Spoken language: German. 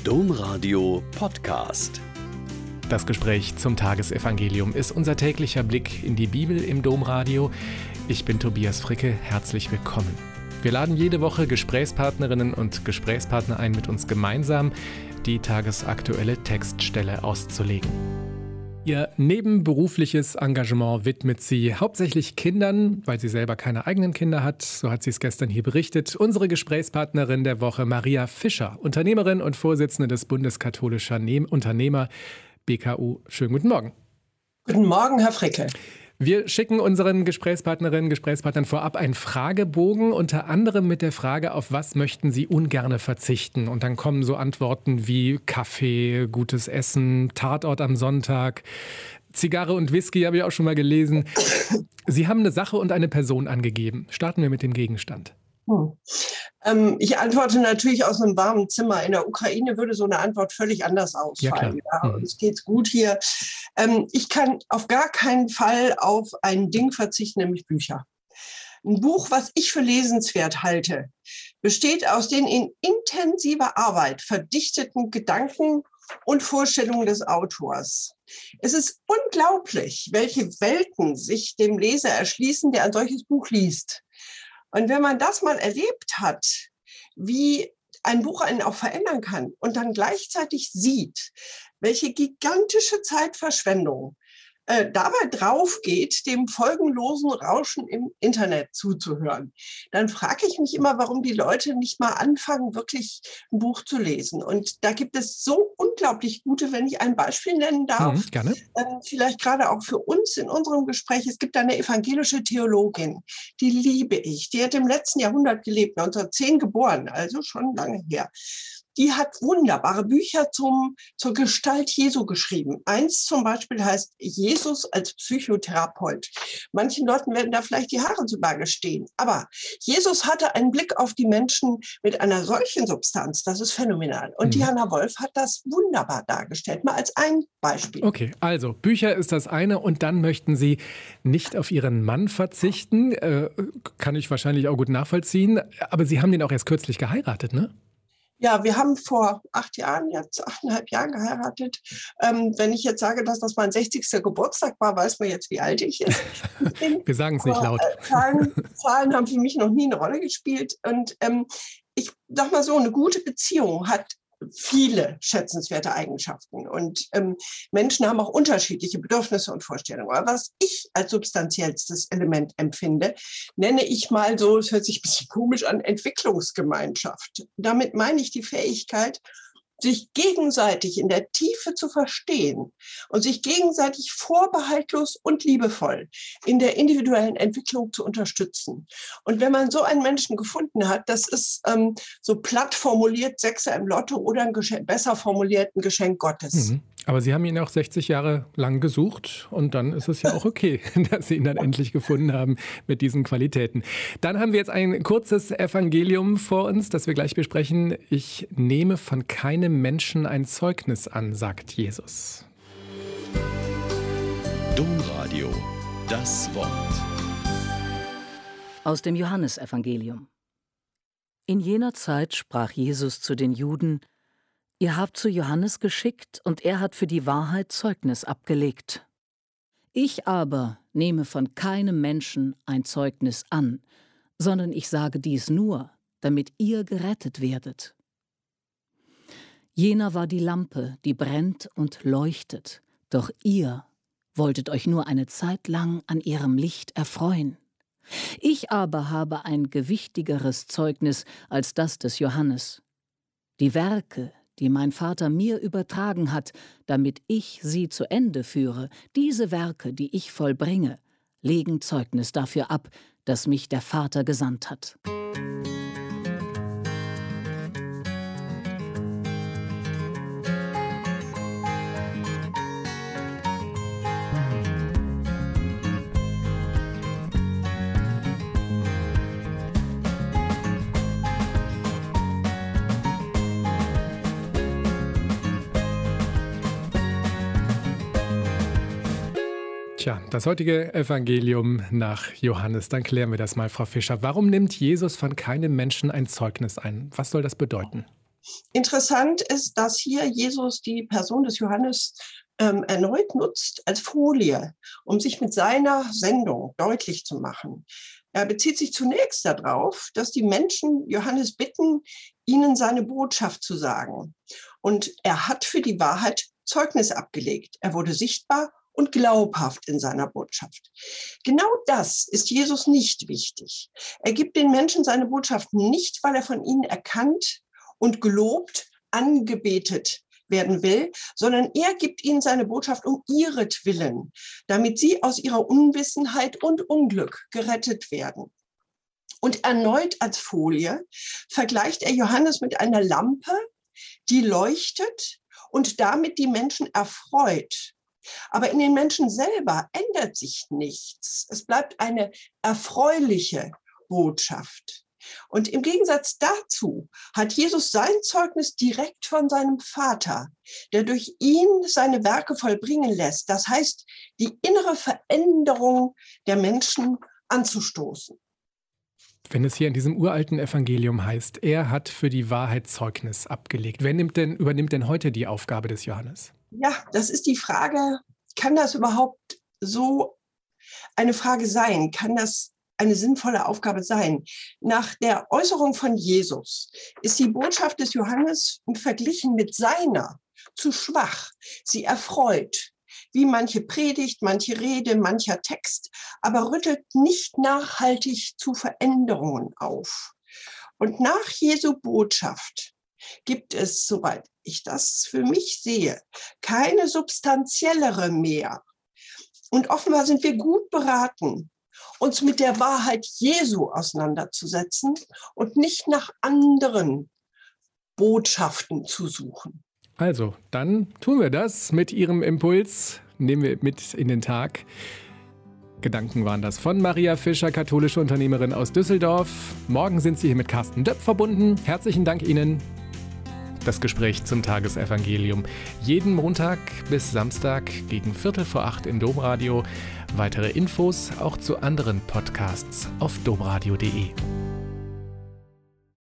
Domradio Podcast. Das Gespräch zum Tagesevangelium ist unser täglicher Blick in die Bibel im Domradio. Ich bin Tobias Fricke, herzlich willkommen. Wir laden jede Woche Gesprächspartnerinnen und Gesprächspartner ein, mit uns gemeinsam die tagesaktuelle Textstelle auszulegen. Ihr nebenberufliches Engagement widmet sie hauptsächlich Kindern, weil sie selber keine eigenen Kinder hat. So hat sie es gestern hier berichtet. Unsere Gesprächspartnerin der Woche, Maria Fischer, Unternehmerin und Vorsitzende des Bundeskatholischer Unternehmer BKU. Schönen guten Morgen. Guten Morgen, Herr Fricke. Wir schicken unseren Gesprächspartnern vorab einen Fragebogen, unter anderem mit der Frage, auf was möchten Sie ungerne verzichten? Und dann kommen so Antworten wie Kaffee, gutes Essen, Tatort am Sonntag, Zigarre und Whisky, habe ich auch schon mal gelesen. Sie haben eine Sache und eine Person angegeben. Starten wir mit dem Gegenstand. Ich antworte natürlich aus einem warmen Zimmer. In der Ukraine würde so eine Antwort völlig anders ausfallen. Ja, uns geht's gut hier. Ich kann auf gar keinen Fall auf ein Ding verzichten, nämlich Bücher. Ein Buch, was ich für lesenswert halte, besteht aus den in intensiver Arbeit verdichteten Gedanken und Vorstellungen des Autors. Es ist unglaublich, welche Welten sich dem Leser erschließen, der ein solches Buch liest. Und wenn man das mal erlebt hat, wie ein Buch einen auch verändern kann und dann gleichzeitig sieht, welche gigantische Zeitverschwendung dabei drauf geht, dem folgenlosen Rauschen im Internet zuzuhören, dann frage ich mich immer, warum die Leute nicht mal anfangen, wirklich ein Buch zu lesen. Und da gibt es so unglaublich gute, wenn ich ein Beispiel nennen darf, Gerne. Vielleicht gerade auch für uns in unserem Gespräch. Es gibt eine evangelische Theologin, die liebe ich. Die hat im letzten Jahrhundert gelebt, 1910 geboren, also schon lange her. Die hat wunderbare Bücher zur Gestalt Jesu geschrieben. Eins zum Beispiel heißt Jesus als Psychotherapeut. Manchen Leuten werden da vielleicht die Haare zu Berge stehen. Aber Jesus hatte einen Blick auf die Menschen mit einer solchen Substanz. Das ist phänomenal. Und Diana Wolf hat das wunderbar dargestellt. Mal als ein Beispiel. Okay, also Bücher ist das eine und dann möchten Sie nicht auf Ihren Mann verzichten. Kann ich wahrscheinlich auch gut nachvollziehen. Aber Sie haben den auch erst kürzlich geheiratet, ne? Ja, wir haben vor 8,5 Jahren geheiratet. Wenn ich jetzt sage, dass das mein 60. Geburtstag war, weiß man jetzt, wie alt ich ist. Wir sagen es nicht laut. Zahlen haben für mich noch nie eine Rolle gespielt. Und ich sag mal so, eine gute Beziehung hat viele schätzenswerte Eigenschaften. Und Menschen haben auch unterschiedliche Bedürfnisse und Vorstellungen. Aber was ich als substanziellstes Element empfinde, nenne ich mal so, es hört sich ein bisschen komisch an, Entwicklungsgemeinschaft. Damit meine ich die Fähigkeit, sich gegenseitig in der Tiefe zu verstehen und sich gegenseitig vorbehaltlos und liebevoll in der individuellen Entwicklung zu unterstützen. Und wenn man so einen Menschen gefunden hat, das ist so platt formuliert Sechser im Lotto oder ein besser formuliert ein Geschenk Gottes. Aber Sie haben ihn auch 60 Jahre lang gesucht und dann ist es ja auch okay, dass Sie ihn dann endlich gefunden haben mit diesen Qualitäten. Dann haben wir jetzt ein kurzes Evangelium vor uns, das wir gleich besprechen. Ich nehme von keinem Menschen ein Zeugnis an, sagt Jesus. Domradio, das Wort. Aus dem Johannesevangelium. In jener Zeit sprach Jesus zu den Juden: Ihr habt zu Johannes geschickt, und er hat für die Wahrheit Zeugnis abgelegt. Ich aber nehme von keinem Menschen ein Zeugnis an, sondern ich sage dies nur, damit ihr gerettet werdet. Jener war die Lampe, die brennt und leuchtet, doch ihr wolltet euch nur eine Zeit lang an ihrem Licht erfreuen. Ich aber habe ein gewichtigeres Zeugnis als das des Johannes. Die Werke, die mein Vater mir übertragen hat, damit ich sie zu Ende führe, diese Werke, die ich vollbringe, legen Zeugnis dafür ab, dass mich der Vater gesandt hat. Tja, das heutige Evangelium nach Johannes. Dann klären wir das mal, Frau Fischer. Warum nimmt Jesus von keinem Menschen ein Zeugnis ein? Was soll das bedeuten? Interessant ist, dass hier Jesus die Person des Johannes erneut nutzt als Folie, um sich mit seiner Sendung deutlich zu machen. Er bezieht sich zunächst darauf, dass die Menschen Johannes bitten, ihnen seine Botschaft zu sagen. Und er hat für die Wahrheit Zeugnis abgelegt. Er wurde sichtbar und glaubhaft in seiner Botschaft. Genau das ist Jesus nicht wichtig. Er gibt den Menschen seine Botschaft nicht, weil er von ihnen erkannt und gelobt, angebetet werden will, sondern er gibt ihnen seine Botschaft um ihretwillen, damit sie aus ihrer Unwissenheit und Unglück gerettet werden. Und erneut als Folie vergleicht er Johannes mit einer Lampe, die leuchtet und damit die Menschen erfreut. Aber in den Menschen selber ändert sich nichts. Es bleibt eine erfreuliche Botschaft. Und im Gegensatz dazu hat Jesus sein Zeugnis direkt von seinem Vater, der durch ihn seine Werke vollbringen lässt. Das heißt, die innere Veränderung der Menschen anzustoßen. Wenn es hier in diesem uralten Evangelium heißt, er hat für die Wahrheit Zeugnis abgelegt, wer übernimmt denn heute die Aufgabe des Johannes? Ja, das ist die Frage, kann das überhaupt so eine Frage sein? Kann das eine sinnvolle Aufgabe sein? Nach der Äußerung von Jesus ist die Botschaft des Johannes verglichen mit seiner zu schwach. Sie erfreut, wie manche Predigt, manche Rede, mancher Text, aber rüttelt nicht nachhaltig zu Veränderungen auf. Und nach Jesu Botschaft gibt es, soweit ich das für mich sehe, keine substanziellere mehr. Und offenbar sind wir gut beraten, uns mit der Wahrheit Jesu auseinanderzusetzen und nicht nach anderen Botschaften zu suchen. Also, dann tun wir das mit Ihrem Impuls, nehmen wir mit in den Tag. Gedanken waren das von Maria Fischer, katholische Unternehmerin aus Düsseldorf. Morgen sind Sie hier mit Carsten Döpf verbunden. Herzlichen Dank Ihnen. Das Gespräch zum Tagesevangelium. Jeden Montag bis Samstag gegen 7:45 im Domradio. Weitere Infos auch zu anderen Podcasts auf domradio.de.